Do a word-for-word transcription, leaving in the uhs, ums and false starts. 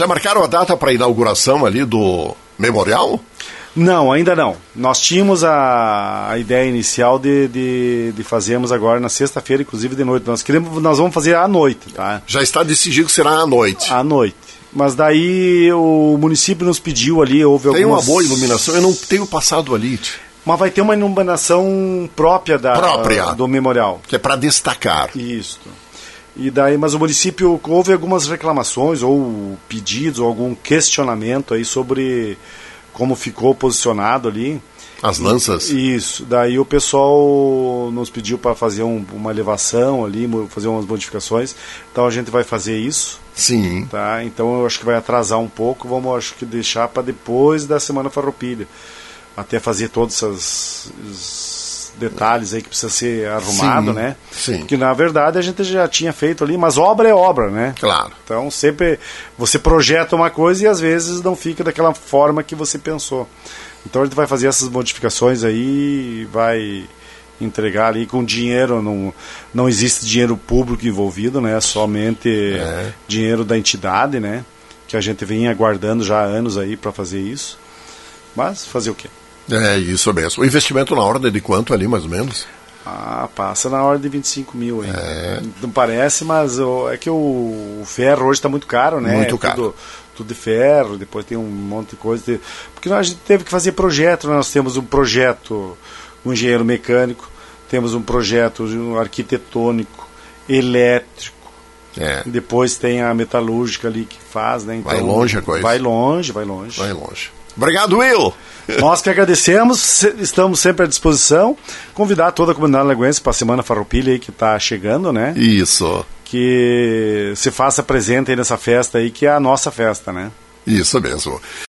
Já marcaram a data para a inauguração ali do memorial? Não, ainda não. Nós tínhamos a, a ideia inicial de, de, de fazermos agora na sexta-feira, inclusive de noite. Nós queremos, nós vamos fazer à noite, tá? Já está decidido que será à noite. À noite. Mas daí o município nos pediu ali, houve algumas... Tem uma boa iluminação, eu não tenho passado ali. Mas vai ter uma iluminação própria, da, própria do memorial. Que é para destacar. Isso. E daí, mas o município, houve algumas reclamações ou pedidos ou algum questionamento aí sobre como ficou posicionado ali. As lanças? Isso. Daí o pessoal nos pediu para fazer um, uma elevação ali, fazer umas modificações. Então a gente vai fazer isso. Sim. Tá? Então eu acho que vai atrasar um pouco. Vamos, acho que, deixar para depois da Semana Farroupilha. Até fazer todos esses, esses detalhes aí que precisa ser arrumado, sim, né? Sim. Que na verdade a gente já tinha feito ali, mas obra é obra, né? Claro. Então sempre você projeta uma coisa e às vezes não fica daquela forma que você pensou. Então a gente vai fazer essas modificações aí, vai entregar ali com dinheiro, não, não existe dinheiro público envolvido, né? Somente é. dinheiro da entidade, né? Que a gente vem aguardando já há anos aí para fazer isso. Mas fazer o quê? É isso mesmo. O investimento na ordem de quanto ali, mais ou menos? Ah, passa na ordem de vinte e cinco mil aí. É. Não parece, mas o, é que o, o ferro hoje está muito caro, né? Muito é caro. Tudo, tudo de ferro, depois tem um monte de coisa. De, porque nós, a gente teve que fazer projeto, nós temos um projeto, um engenheiro mecânico, temos um projeto um arquitetônico, elétrico. É. Depois tem a metalúrgica ali que faz, né? Então, vai longe a coisa. Vai longe, vai longe. Vai longe. Obrigado, Will! Nós que agradecemos, estamos sempre à disposição. Convidar toda a comunidade lagoense para a Semana Farroupilha aí que está chegando, né? Isso. Que se faça presente aí nessa festa aí, que é a nossa festa, né? Isso mesmo.